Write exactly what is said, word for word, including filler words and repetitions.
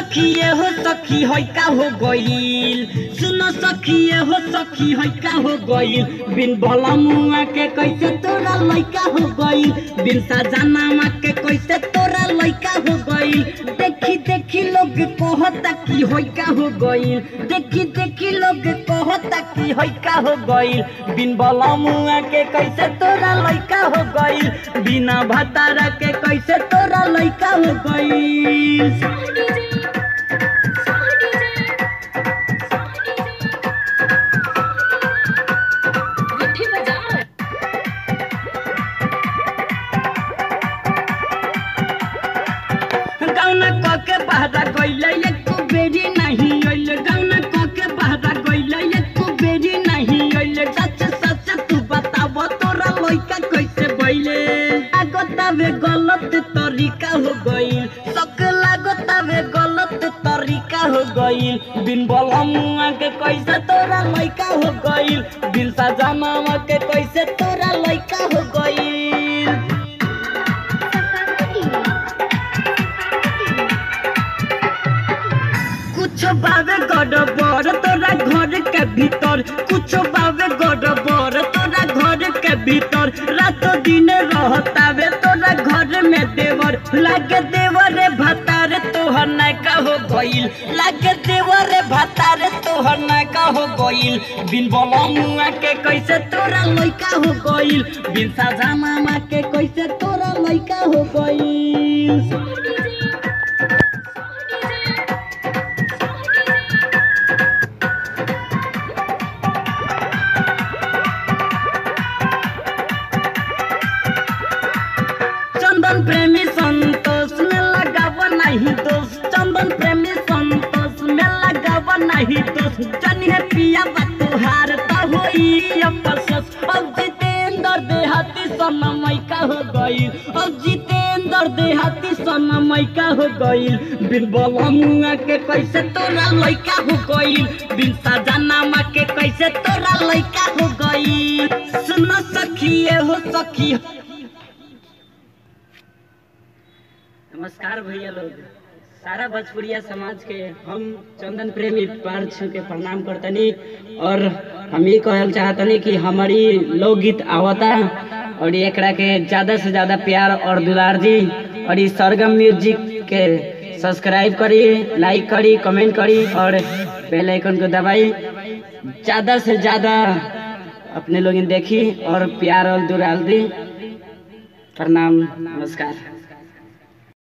सखी ये हो सखी होई का हो गईल सुनो सखी ये हो सखी होई का हो गईल बिन भला मुआ के कैसे तोरा लइका हो गईल बिन सजनामा के कैसे तोरा लइका हो गईल देखी देखी लोग कहता कि होई का हो गईल देखी देखी लोग कहता कि होई का हो गईल बिन भला मुआ के कैसे तोरा लइका हो गईल बिना भतारा के कैसे तोरा लइका हो गईल बहरा गइले एको बेरी नहीं अइले गाउना कके बहरा गइले एको बेरी नहीं अइले सच सच तू बताव तोरा लइका कैसे भइले लागतावे गलत तरीका हो गइल सक लागतावे गलत तरीका हो गइल बिन बलमुआ के कैसे तोरा लइका हो गइल बिन सजनामा के कैसे तोरा लइका हो गइल कुछ बावे गड़बड़ तोरा घर के भीतर कुछ बावे गड़बड़ तोरा घर के भीतर रात दिन रहतावे तोरा घर में देवर लागे देवर भतारे तोहर नायका हो गइल लागे देवर भतारे तोहर नायका हो गइल बिन बलमुआ के कैसे तोरा लइका हो गइल बिन सजनामा के कैसे तोरा लइका हो गइल चंदन प्रेमी संतोष में लगावा नहीं दोष चंदन प्रेमी संतोष में लगावा नहीं दोष जनी है पिया तुहार त होई अफसोस अब जितेंद्र देहाती सनमई का हो गइल अब जितेंद्र देहाती सनमई का हो गइल बिन बलमुआ के कैसे तोरा लइका हो गइल बिन सजनामा के कैसे तोरा लइका हो गइल सुन सखी ये हो सखी। नमस्कार भैया लोग सारा भोजपुरिया समाज के हम चंदन प्रेमी पैर छू के प्रणाम करतनी और हम ये कहल चाहतनी कि हमारी लोकगीत आवता और एकरा के ज्यादा से ज्यादा प्यार और दुलार दी और इस सरगम म्यूजिक के सब्सक्राइब करी लाइक करी कमेंट करी और बेल आइकन को दबाई ज्यादा से ज्यादा अपने लोग देखी और प्यार और दुलार दी। प्रणाम नमस्कार।